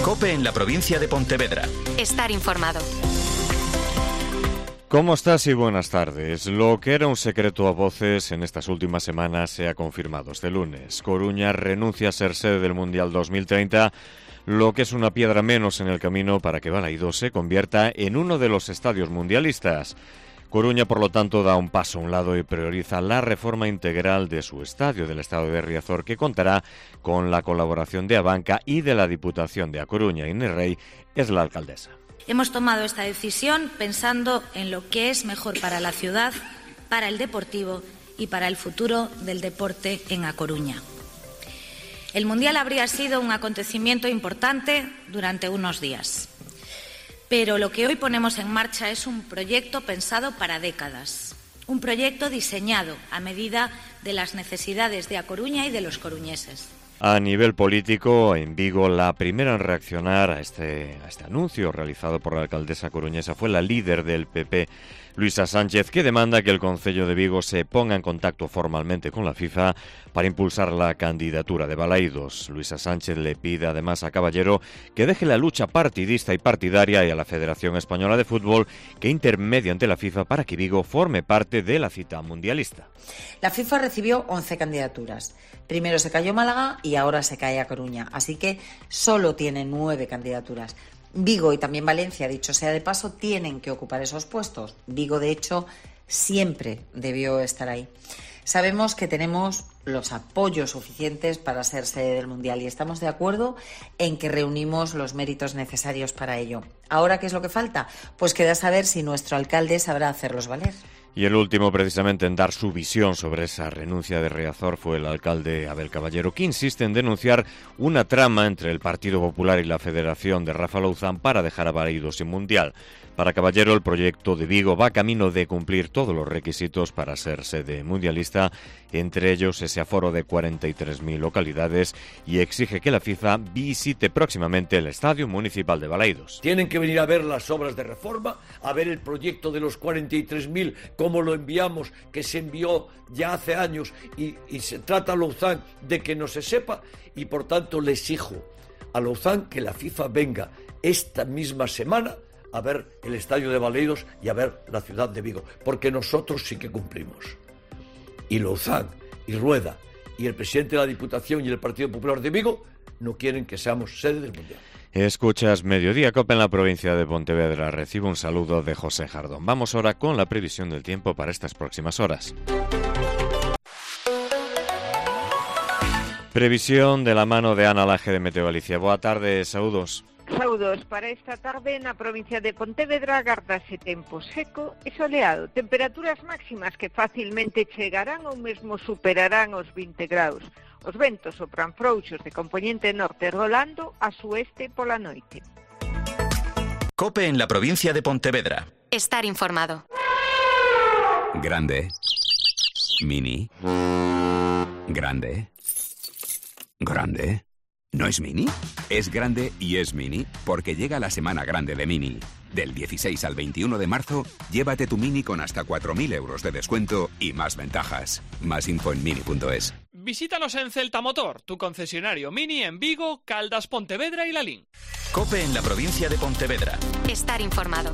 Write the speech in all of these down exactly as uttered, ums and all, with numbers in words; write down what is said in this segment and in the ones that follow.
COPE en la provincia de Pontevedra. Estar informado. ¿Cómo estás y buenas tardes? Lo que era un secreto a voces en estas últimas semanas se ha confirmado este lunes. Coruña renuncia a ser sede del Mundial dos mil treinta, lo que es una piedra menos en el camino para que Balaídos se convierta en uno de los estadios mundialistas. Coruña, por lo tanto, da un paso a un lado y prioriza la reforma integral de su estadio del Estado de Riazor, que contará con la colaboración de Abanca y de la Diputación de A Coruña. Inés Rey es la alcaldesa. Hemos tomado esta decisión pensando en lo que es mejor para la ciudad, para el deportivo y para el futuro del deporte en A Coruña. El Mundial habría sido un acontecimiento importante durante unos días, pero lo que hoy ponemos en marcha es un proyecto pensado para décadas, un proyecto diseñado a medida de las necesidades de A Coruña y de los coruñeses. A nivel político, en Vigo, la primera en reaccionar a este, a este anuncio realizado por la alcaldesa coruñesa fue la líder del P P, Luisa Sánchez, que demanda que el Concello de Vigo se ponga en contacto formalmente con la FIFA para impulsar la candidatura de Balaídos. Luisa Sánchez le pide además a Caballero que deje la lucha partidista y partidaria y a la Federación Española de Fútbol que intermedie ante la FIFA para que Vigo forme parte de la cita mundialista. La FIFA recibió once candidaturas. Primero se cayó Málaga y ahora se cae A Coruña, así que solo tiene nueve candidaturas. Vigo y también Valencia, dicho sea de paso, tienen que ocupar esos puestos. Vigo, de hecho, siempre debió estar ahí. Sabemos que tenemos los apoyos suficientes para ser sede del Mundial y estamos de acuerdo en que reunimos los méritos necesarios para ello. ¿Ahora qué es lo que falta? Pues queda saber si nuestro alcalde sabrá hacerlos valer. Y el último, precisamente, en dar su visión sobre esa renuncia de Riazor fue el alcalde Abel Caballero, que insiste en denunciar una trama entre el Partido Popular y la Federación de Rafa Louzán para dejar a Balaídos sin Mundial. Para Caballero, el proyecto de Vigo va camino de cumplir todos los requisitos para ser sede mundialista, entre ellos ese aforo de cuarenta y tres mil localidades, y exige que la FIFA visite próximamente el Estadio Municipal de Balaídos. Tienen que venir a ver las obras de reforma, a ver el proyecto de los cuarenta y tres mil, cómo lo enviamos, que se envió ya hace años, y, y se trata a Louzán de que no se sepa, y por tanto le exijo a Louzán que la FIFA venga esta misma semana a ver el estadio de Balaídos y a ver la ciudad de Vigo, porque nosotros sí que cumplimos. Y Louzán, y Rueda, y el presidente de la Diputación y el Partido Popular de Vigo no quieren que seamos sede del Mundial. Escuchas Mediodía COPE en la provincia de Pontevedra. Recibe un saludo de José Jardón. Vamos ahora con la previsión del tiempo para estas próximas horas. Previsión de la mano de Ana Laje de Meteo Galicia. Boa tarde, saúdos. Saúdos. Para esta tarde na provincia de Pontevedra agardase tempo seco e soleado. Temperaturas máximas que facilmente chegarán ou mesmo superarán os vinte graus. Os ventos sopran frouxos de compoñente norte rolando a sueste pola noite. COPE en la provincia de Pontevedra. Estar informado. Grande. Mini. Grande. Grande. ¿No es Mini? Es grande y es Mini, porque llega la semana grande de Mini. Del dieciséis al veintiuno de marzo, llévate tu Mini con hasta cuatro mil euros de descuento y más ventajas. Más info en mini punto es. Visítanos en Celta Motor, tu concesionario Mini en Vigo, Caldas, Pontevedra y Lalín. COPE en la provincia de Pontevedra. Estar informado.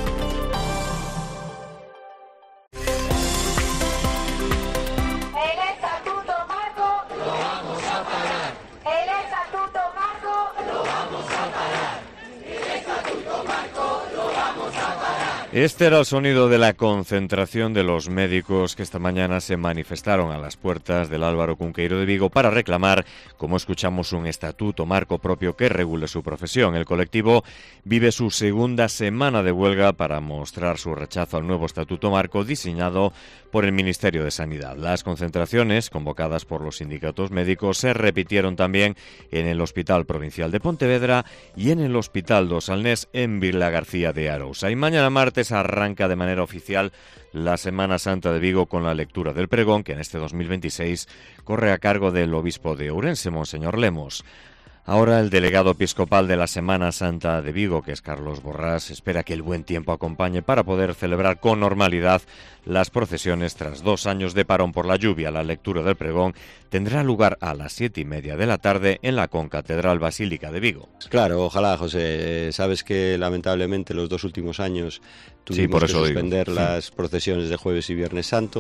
Este era el sonido de la concentración de los médicos que esta mañana se manifestaron a las puertas del Álvaro Cunqueiro de Vigo para reclamar, como escuchamos, un estatuto marco propio que regule su profesión. El colectivo vive su segunda semana de huelga para mostrar su rechazo al nuevo estatuto marco diseñado por el Ministerio de Sanidad. Las concentraciones, convocadas por los sindicatos médicos, se repitieron también en el Hospital Provincial de Pontevedra y en el Hospital do Salnés en Vila García de Arousa. Y mañana martes arranca de manera oficial la Semana Santa de Vigo con la lectura del pregón, que en este dos mil veintiséis corre a cargo del obispo de Ourense, Monseñor Lemos. Ahora el delegado episcopal de la Semana Santa de Vigo, que es Carlos Borrás, espera que el buen tiempo acompañe para poder celebrar con normalidad las procesiones tras dos años de parón por la lluvia. La lectura del pregón tendrá lugar a las siete y media de la tarde en la Concatedral Basílica de Vigo. Claro, ojalá, José. Sabes que lamentablemente los dos últimos años tuvimos sí, por eso que suspender digo. las procesiones de Jueves y Viernes Santo,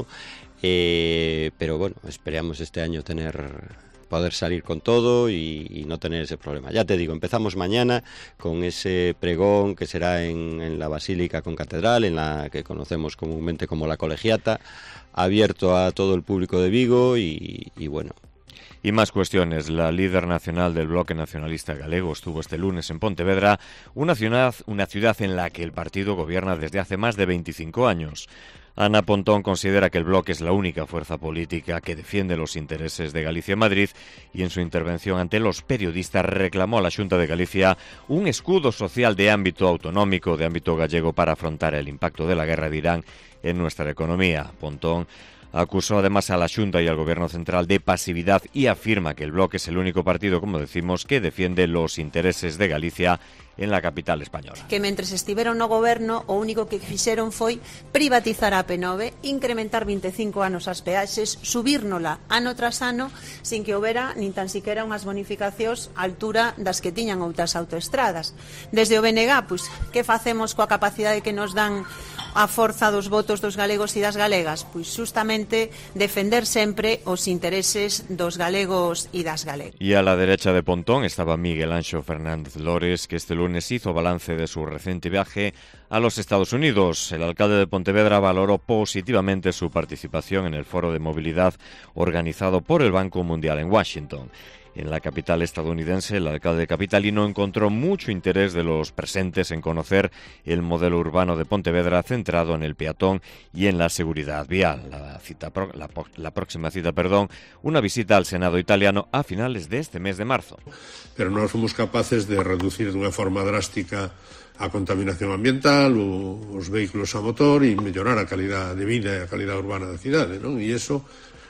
eh, pero bueno, esperamos este año tener... poder salir con todo y, y no tener ese problema. Ya te digo, empezamos mañana con ese pregón que será en, en la Basílica Concatedral, en la que conocemos comúnmente como la Colegiata, abierto a todo el público de Vigo y, y bueno. Y más cuestiones. La líder nacional del Bloque Nacionalista Galego estuvo este lunes en Pontevedra, una ciudad, una ciudad en la que el partido gobierna desde hace más de veinticinco años. Ana Pontón considera que el Bloque es la única fuerza política que defiende los intereses de Galicia en Madrid y en su intervención ante los periodistas reclamó a la Xunta de Galicia un escudo social de ámbito autonómico, de ámbito gallego para afrontar el impacto de la guerra de Irán en nuestra economía. Pontón acusó además a la Xunta y al Gobierno Central de pasividad y afirma que el Bloque es el único partido, como decimos, que defiende los intereses de Galicia en la capital española. Que mentres estiveron no goberno, o único que fixeron foi privatizar a P nove, incrementar veinticinco anos as peaxes, subírnola ano tras ano, sin que houbera nin tan siquiera unhas bonificacións á altura das que tiñan outras autoestradas. Desde o B N G, pois, que facemos coa capacidade que nos dan a forza dos votos dos galegos e das galegas? Pois justamente defender sempre os intereses dos galegos e das galegas. Y a la derecha de Pontón estaba Miguel Anxo Fernández Lores, que este lunes hizo balance de su reciente viaje a los Estados Unidos. El alcalde de Pontevedra valoró positivamente su participación en el foro de movilidad organizado por el Banco Mundial en Washington. En la capital estadounidense, el alcalde capitalino encontró mucho interés de los presentes en conocer el modelo urbano de Pontevedra centrado en el peatón y en la seguridad vial. La, cita, la, la próxima cita, perdón, una visita al Senado italiano a finales de este mes de marzo. Pero non fomos capaces de reducir dunha forma drástica a contaminación ambiental, o, os vehículos a motor e mellorar a calidad de vida e a calidad urbana da cidade, non? E iso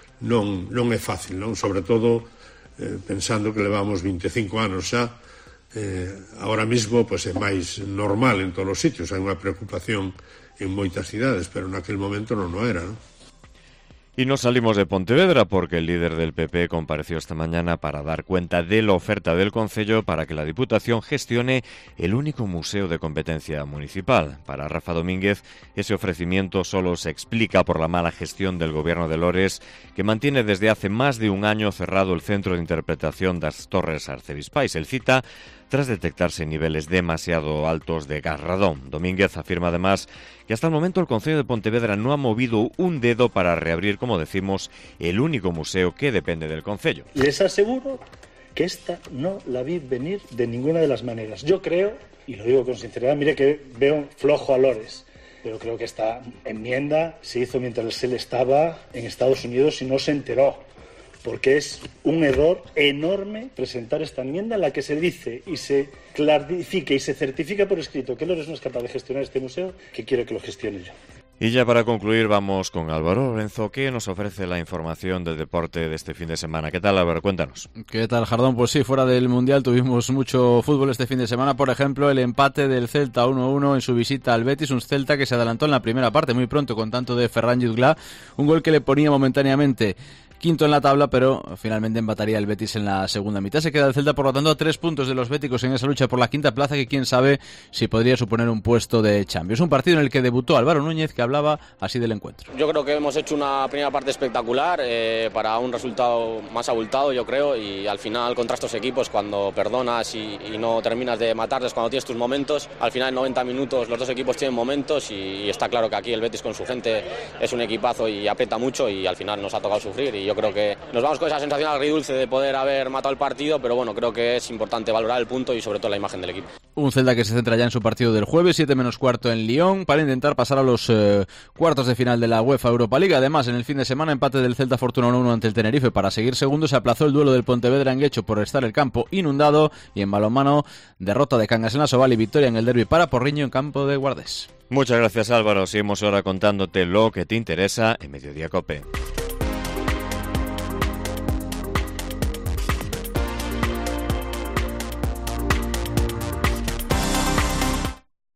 non, non é fácil, non? Sobre todo Eh, pensando que levamos veinticinco anos xa, eh, ahora mismo pues, é máis normal en todos os sitios, hai unha preocupación en moitas cidades, pero naquel momento non o era, non? Y nos salimos de Pontevedra porque el líder del P P compareció esta mañana para dar cuenta de la oferta del Concello para que la Diputación gestione el único museo de competencia municipal. Para Rafa Domínguez, ese ofrecimiento solo se explica por la mala gestión del Gobierno de Lores, que mantiene desde hace más de un año cerrado el Centro de Interpretación das Torres Arcebispais, el CITA, tras detectarse niveles demasiado altos de gas radón. Domínguez afirma además que hasta el momento el Concello de Pontevedra no ha movido un dedo para reabrir, como decimos, el único museo que depende del Concello. Les aseguro que esta no la vi venir de ninguna de las maneras. Yo creo, y lo digo con sinceridad, mire que veo flojo a Lores, pero creo que esta enmienda se hizo mientras él estaba en Estados Unidos y no se enteró. Porque es un error enorme presentar esta enmienda en la que se dice y se clarifica y se certifica por escrito que Lores no es capaz de gestionar este museo, que quiere que lo gestione yo. Y ya para concluir vamos con Álvaro Lorenzo, que nos ofrece la información del deporte de este fin de semana. ¿Qué tal, Álvaro? Cuéntanos. ¿Qué tal, Jardón? Pues sí, fuera del Mundial tuvimos mucho fútbol este fin de semana. Por ejemplo, el empate del Celta uno a uno en su visita al Betis, un Celta que se adelantó en la primera parte muy pronto con tanto de Ferran Jutgla, un gol que le ponía momentáneamente quinto en la tabla, pero finalmente empataría el Betis en la segunda mitad. Se queda el Celta, por lo tanto, a tres puntos de los béticos en esa lucha por la quinta plaza, que quién sabe si podría suponer un puesto de Champions. Un partido en el que debutó Álvaro Núñez, que hablaba así del encuentro. Yo creo que hemos hecho una primera parte espectacular eh, para un resultado más abultado, yo creo, y al final contra estos equipos, cuando perdonas y, y no terminas de matarles cuando tienes tus momentos, al final en noventa minutos los dos equipos tienen momentos y, y está claro que aquí el Betis con su gente es un equipazo y aprieta mucho y al final nos ha tocado sufrir y yo creo que nos vamos con esa sensación agridulce de poder haber matado el partido, pero bueno, creo que es importante valorar el punto y sobre todo la imagen del equipo. Un Celta que se centra ya en su partido del jueves, siete menos cuarto en Lyon, para intentar pasar a los eh, cuartos de final de la UEFA Europa League. Además, en el fin de semana, empate del Celta Fortuna uno a uno ante el Tenerife. Para seguir segundo, se aplazó el duelo del Pontevedra en Guecho por estar el campo inundado, y en balonmano, derrota de Cangas en la Soval y victoria en el derbi para Porriño en campo de Guardés. Muchas gracias, Álvaro. Seguimos ahora contándote lo que te interesa en Mediodía Cope.